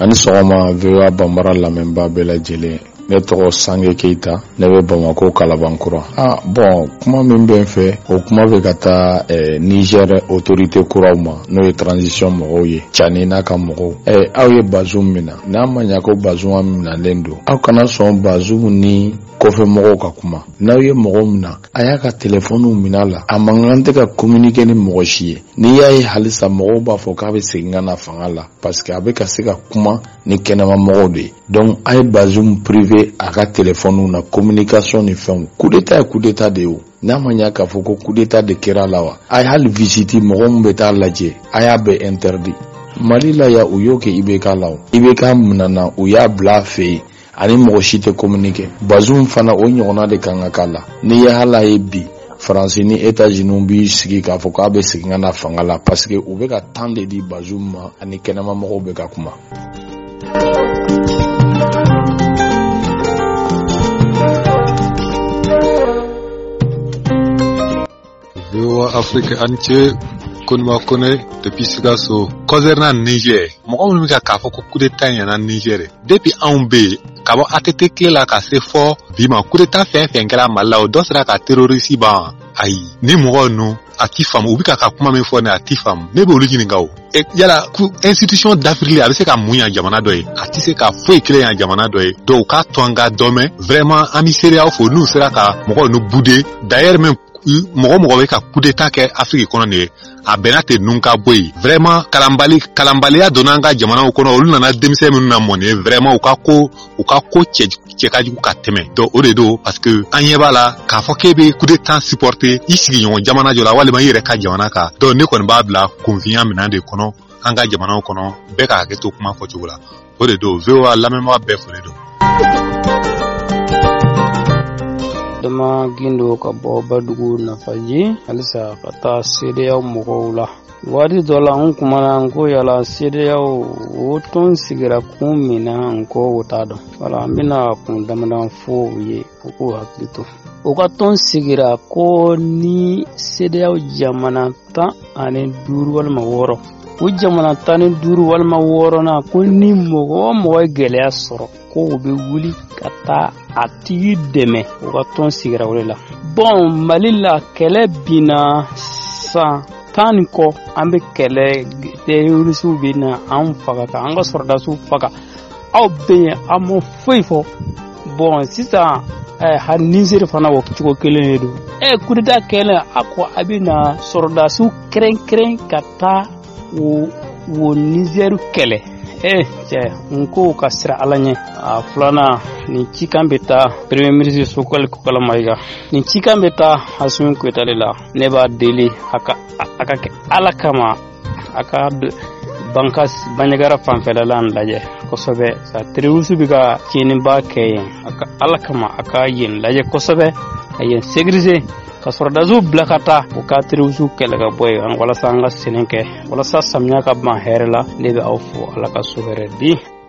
ani sɔgɔma VOA Bambara lamɛnba bɛɛ lajɛlen. Ne tɔgɔ Sange Keita, ne bɛ Bamako Kalabankura. Bon, kuma min bɛ n fɛ, o kuma bɛ ka taa Niger autorité kuraw ma, n'o ye transition mɔgɔw ye, Tchani n'a ka mɔgɔw. Aw ye Bazoum mina, n'a ma ɲa ko Bazoum minalen don. Aw kana sɔn Bazoum ni kɔfɛ mɔgɔw ka kuma. N'aw ye mɔgɔ mina, a y'a ka téléphone mina la. A mankan tɛ ka communiquer ni mɔgɔ si ye. N'i y'a ye halisa mɔgɔw b'a fɔ k'a bɛ segin ka na fanga la parce que a bɛ ka se ka kuma ni kɛnɛma mɔgɔw de ye. Donc a ye Bazoum privé a ka téléphone na communication ni fɛnw. Coup d'état ye coup d'état de ye o. N'a ma ɲa k'a fɔ ko coup d'état de kɛra la wa. A ye hali visite mɔgɔ min bɛ taa lajɛ, a y'a bɛɛ interdit. Mali la ya u y'o kɛ IBK la o. IBK minana u y'a bila a fɛ yen. Ani mɔgɔ si tɛ communiquer. Bazoum fana o ɲɔgɔnna de kan ka k'a la. N'i ye hala ye bi France ni États-Unis b'i sigi k'a fɔ k'a bɛ segin ka na fanga la parce que u bɛ ka temps de di Bazoum ma ani kɛnɛma mɔgɔw bɛ ka kuma. VOA Afrique entier konuma kone depuis Sikasso concernant Niger mɔgɔ minnu bɛ k'a fɔ ko coup d'état ɲɛna Niger depuis anw bɛ yen ka bɔ ATT tile la ka se fɔ bi ma coup d'état fɛn fɛn kɛra Mali la o dɔ sera ka terroriste ban ayi ni mɔgɔ ninnu a ti faamu u bɛ ka kuma min fɔ ne a ti faamu ne bɛ olu ɲininka o yala institution d'Afrique a bɛ se ka mun yan jamana dɔ ye a ti se ka foyi kelen yan jamana dɔ ye donc k'a to an ka dɔn mɛn vraiment an bɛ seereya fo n'u sera ka mɔgɔ ninnu bude d'ailleurs même mɔgɔ bɛ ka coup d'état kɛ Afrique kɔnɔ de ye a bɛnna ten nun ka bɔ yen vraiment kalanbaliya donna an ka jamanaw kɔnɔ olu nana denmisɛn minnu na mɔni vraiment u ka ko cɛ ka jugu ka tɛmɛ donc o de don parce que an ɲɛ b'a la k'a fɔ k'e bɛ coup d'état supporter i sigiɲɔgɔn jamana jɔ la walima i yɛrɛ ka jamana kan donc ne kɔni b'a bila confiance minɛn de kɔnɔ an ka jamanaw kɔnɔ bɛɛ ka hakɛ to kuma fɔcogo la o de don VOA lamɛnbaga bɛɛ foli don. Dama gindo ka bɔ Badugu Nafaji halisa ka taa CEDEAO mɔgɔw la waati dɔ la n kumana n ko yala CEDEAO o tɔn sigira kun min na n ko o t'a dɔn wala n bɛna kun damadan fɔ u ye u k'u hakili to o ka tɔn sigira ko ni CEDEAO jamana 15 walima 6 o jamana 15 walima 6 na ko ni mɔgɔ ye gɛlɛya sɔrɔ ko u bɛ wuli ka taa a tigi dɛmɛ o ka tɔn sigira o de la bon Mali la kɛlɛ binna san 10 kɔ an bɛ kɛlɛ terrorisiw bɛ na an faga ka an ka sɔrdasiw faga aw bɛ yen an ma foyi fɔ bon sisan hali Niger fana o cogo kelen de don coup d'état kɛlɛ a ko a bɛ na sɔrdasiw kɛrɛnkɛrɛn ka taa o Niger kɛlɛ cɛ n ko ka sira Ala ɲɛ a filanan nin cikan bɛ taa premier ministre Sokɛli Kokala Mayiga nin cikan bɛ taa Asimi Goyita de la ne b'a deli a ka kɛ Ala kama a ka Bandiagara fanfɛla la lajɛ kosɛbɛ sa terroriste bɛ ka tiɲɛniba kɛ yen a ka Ala kama a ka yen lajɛ kosɛbɛ ka yen sécuriser ka sɔrdasiw bila ka taa o ka terroriste kɛlɛ ka bɔ yen walasa an ka sɛnɛ kɛ walasa samiya ka ban hɛrɛ la ne bɛ aw fo Ala ka so hɛrɛ di